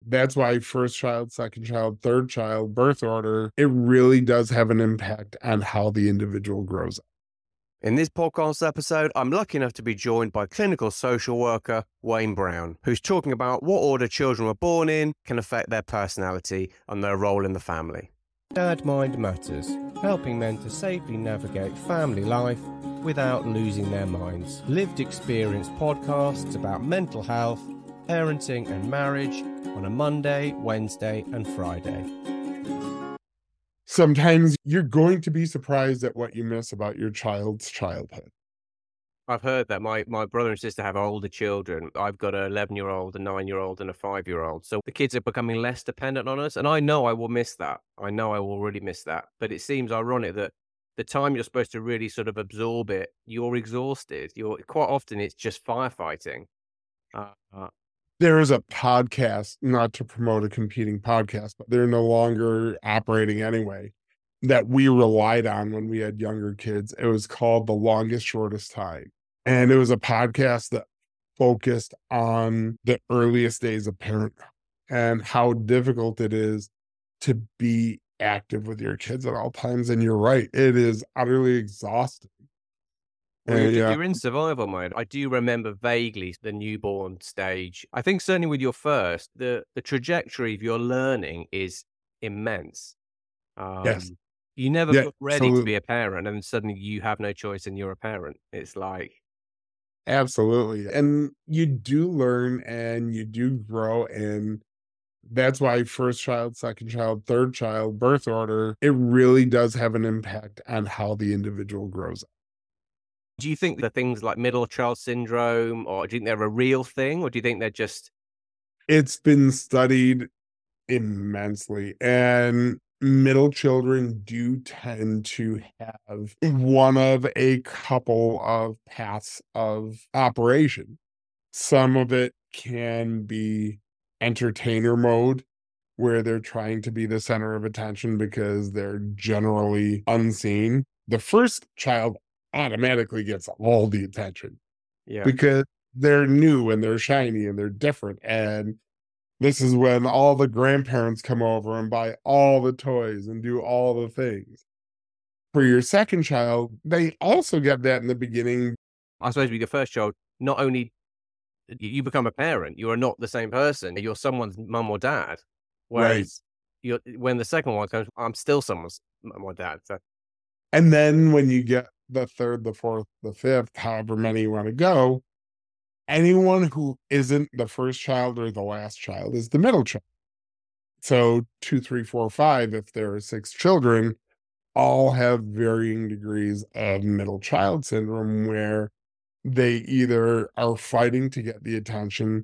That's why first child, second child, third child, birth order, it really does have an impact on how the individual grows up. In this podcast episode, I'm lucky enough to be joined by clinical social worker Wayne Brown, who's talking about what order children were born in can affect their personality and their role in the family. Dad Mind Matters, helping men to safely navigate family life without losing their minds. Lived experience podcasts about mental health, parenting and marriage on a Monday, Wednesday and Friday. Sometimes you're going to be surprised at what you miss about your child's childhood. I've heard that my brother and sister have older children. I've got an 11-year-old, a 9-year-old, and a 5-year-old. So the kids are becoming less dependent on us. And I know I will miss that. I know I will really miss that. But it seems ironic that the time you're supposed to really sort of absorb it, you're exhausted. Quite often it's just firefighting. There is a podcast, not to promote a competing podcast, but they're no longer operating anyway, that we relied on when we had younger kids. It was called The Longest Shortest Time. And it was a podcast that focused on the earliest days of parenthood and how difficult it is to be active with your kids at all times. And you're right, it is utterly exhausting. Well, And you're in survival mode. I do remember vaguely the newborn stage. I think certainly with your first, the trajectory of your learning is immense. yes, You never yeah, feel ready to be absolutely. a parent, and then suddenly you have no choice and you're a parent. It's like, Absolutely. And you do learn and you do grow. And that's why first child, second child, third child, birth order, it really does have an impact on how the individual grows up. do you think that things like middle child syndrome, or do you think they're a real thing, or do you think they're just, It's been studied immensely, and middle children do tend to have one of a couple of paths of operation. Some of it can be entertainer mode, where they're trying to be the center of attention because they're generally unseen. The first child automatically gets all the attention yeah. because they're new and they're shiny and they're different. And this is when all the grandparents come over and buy all the toys and do all the things. For your second child, they also get that in the beginning. I suppose with your first child, not only you become a parent, you are not the same person. You're someone's mum or dad. Right. Whereas when the second one comes, I'm still someone's mum or dad. So And then when you get the third, the fourth, the fifth, however many you want to go, anyone who isn't the first child or the last child is the middle child. So two, three, four, five, if there are six children, all have varying degrees of middle child syndrome where they either are fighting to get the attention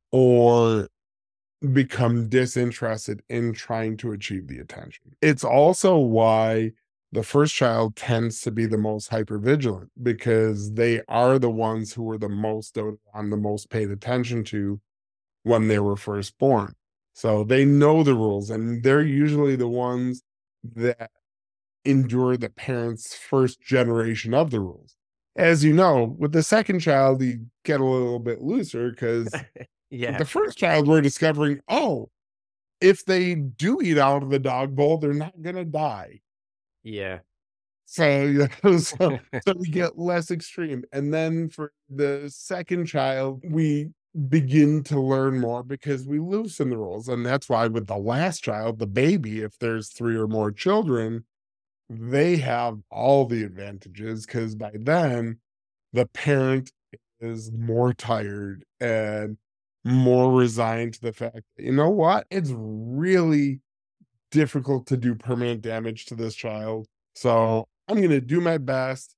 or become disinterested in trying to achieve the attention. It's also why the first child tends to be the most hypervigilant because they are the ones who were the most doted on, the most paid attention to when they were first born. So they know the rules and they're usually the ones that endure the parents' first generation of the rules. As you know, with the second child, you get a little bit looser because with yeah, the first child, we're discovering, oh, if they do eat out of the dog bowl, they're not going to die. yeah. So, you know, so we get less extreme. And then for the second child, we begin to learn more because we loosen the rules. And that's why with the last child, the baby, if there's three or more children, they have all the advantages because by then the parent is more tired and more resigned to the fact that, you know what? It's really difficult to do permanent damage to this child. So I'm going to do my best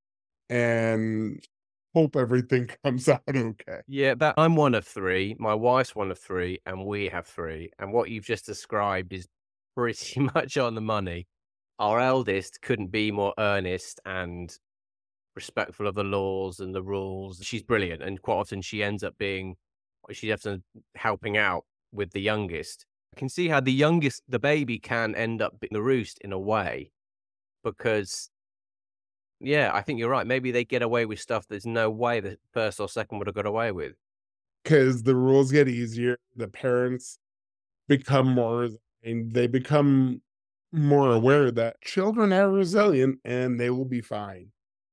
and hope everything comes out okay. Yeah, that I'm one of three. My wife's one of three, and we have three. And what you've just described is pretty much on the money. Our eldest couldn't be more earnest and respectful of the laws and the rules. She's brilliant, and quite often she's often helping out with the youngest. I can see how the baby can end up being the roost in a way, because yeah, I think you're right. Maybe they get away with stuff there's no way the first or second would have got away with. Because the rules get easier. The parents become more, and they become more aware that children are resilient and they will be fine.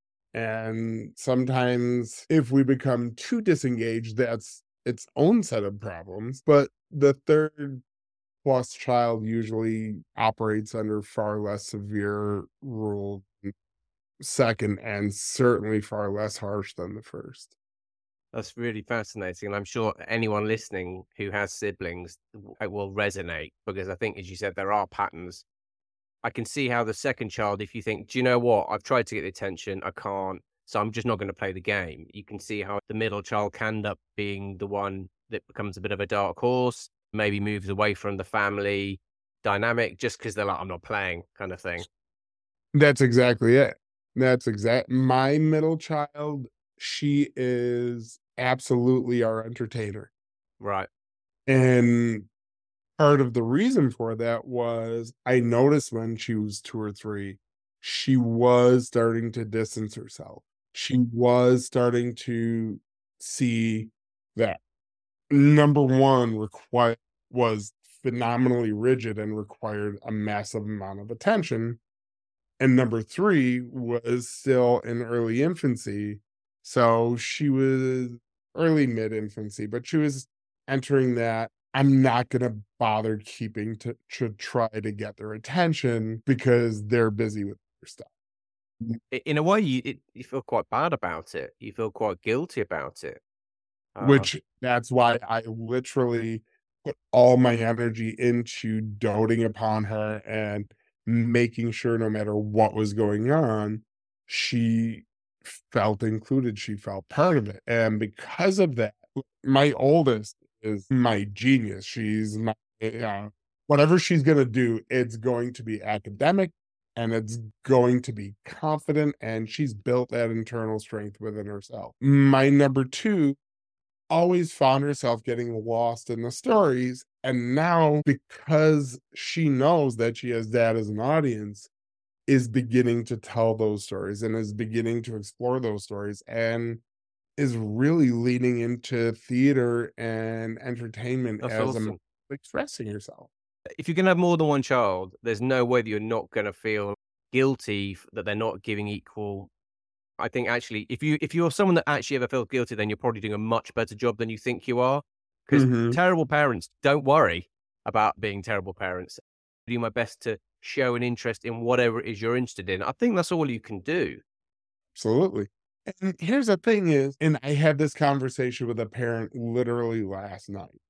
And sometimes if we become too disengaged, that's its own set of problems. But the third plus child usually operates under far less severe rule than second, and certainly far less harsh than the first. That's really fascinating, and I'm sure anyone listening who has siblings it will resonate because I think, as you said, there are patterns. I can see how the second child, if you think, "Do you know what? I've tried to get the attention, I can't, so I'm just not gonna play the game." You can see how the middle child can end up being the one that becomes a bit of a dark horse, maybe moves away from the family dynamic just because 'cause they're like, "I'm not playing," kind of thing. That's exactly it. That's exact my middle child, she is absolutely our entertainer. Right. And part of the reason for that was I noticed when she was 2 or 3, she was starting to distance herself. She was starting to see that number 1 require was phenomenally rigid and required a massive amount of attention, and number 3 was still in early infancy. So she was early mid-infancy, but she was entering that, "I'm not gonna bother keeping to try to get their attention because they're busy with their stuff." In a way, you feel quite bad about it. You feel quite guilty about it. Uh, Which that's why I literally put all my energy into doting upon her and making sure no matter what was going on, she felt included, she felt part of it, and because of that, my oldest is my genius. She's my whatever she's gonna do, it's going to be academic, and it's going to be confident, and she's built that internal strength within herself. My number 2 always found herself getting lost in the stories. And now, because she knows that she has dad as an audience, is beginning to tell those stories and is beginning to explore those stories and is really leaning into theater and entertainment that's as a awesome. expressing herself. If you can have more than one child, there's no way that you're not gonna feel guilty that they're not giving equal. I think actually, if you're someone that actually ever feels guilty, then you're probably doing a much better job than you think you are. Because Mhm. terrible parents don't worry about being terrible parents. Do my best to show an interest in whatever it is you're interested in. I think that's all you can do. Absolutely. And here's the thing is, and I had this conversation with a parent literally last night.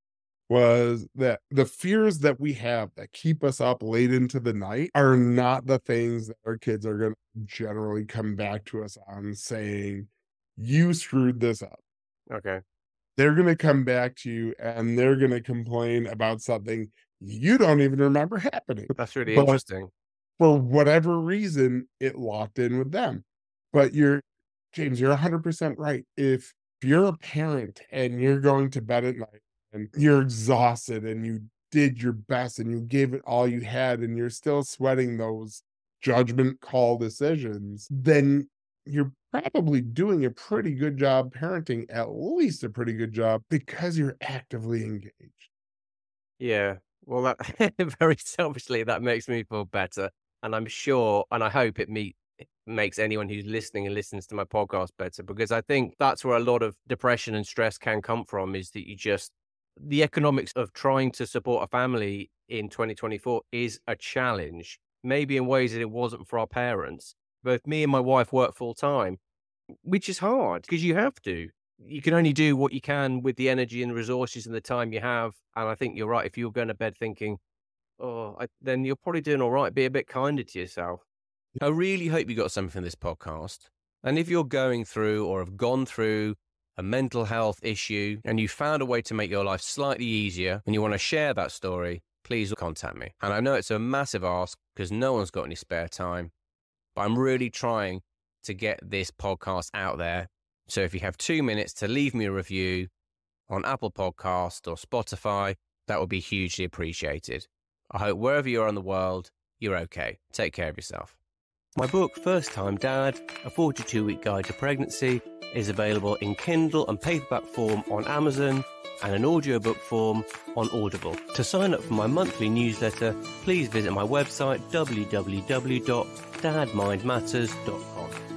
Was that the fears that we have that keep us up late into the night are not the things that our kids are gonna generally come back to us on saying, "You screwed this up." Okay, They're gonna come back to you and they're gonna complain about something you don't even remember happening, that's really but interesting. for whatever reason, it locked in with them. But James, you're 100% right. If you're a parent and you're going to bed at night and you're exhausted and you did your best and you gave it all you had and you're still sweating those judgment call decisions, then you're probably doing a pretty good job parenting, at least a pretty good job because you're actively engaged. Yeah. Well, that very selfishly, that makes me feel better, and I'm sure, and I hope it makes anyone who's listening and listens to my podcast better because I think that's where a lot of depression and stress can come from. Is that you just the economics of trying to support a family in 2024 is a challenge, maybe in ways that it wasn't for our parents. Both me and my wife work full time, which is hard because you have to. You can only do what you can with the energy and resources and the time you have. And I think you're right. If you're going to bed thinking, then you're probably doing all right. Be a bit kinder to yourself. I really hope you got something from this podcast. And if you're going through or have gone through a mental health issue and you found a way to make your life slightly easier and you want to share that story, please contact me. And I know it's a massive ask because no one's got any spare time, but I'm really trying to get this podcast out there. So if you have 2 minutes to leave me a review on Apple Podcast or Spotify, that would be hugely appreciated. I hope wherever you are in the world, you're okay. Take care of yourself. My book, First Time Dad, a 42-week guide to pregnancy, is available in Kindle and paperback form on Amazon, and an audiobook form on Audible. To sign up for my monthly newsletter, please visit my website www.dadmindmatters.com.